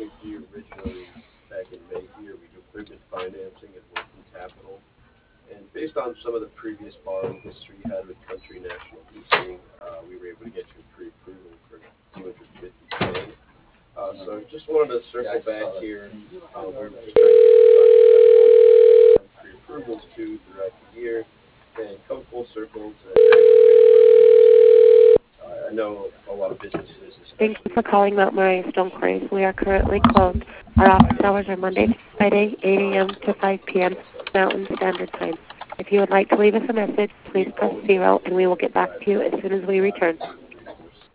came to you originally back in May here. We do equipment financing and working capital. And based on some of the previous borrowing history you had with Country National Leasing, we were able to get you pre-approval for 250K. So just wanted to circle back here. We're just trying to get pre-approvals to throughout the year and come full circle to I know a lot of businesses, Thank you especially for calling Mount Moriah Stone Quarries. We are currently closed. Our office hours are Monday to Friday, 8 a.m. to 5 p.m. Mountain Standard Time. If you would like to leave us a message, please press 0 and we will get back to you as soon as we return.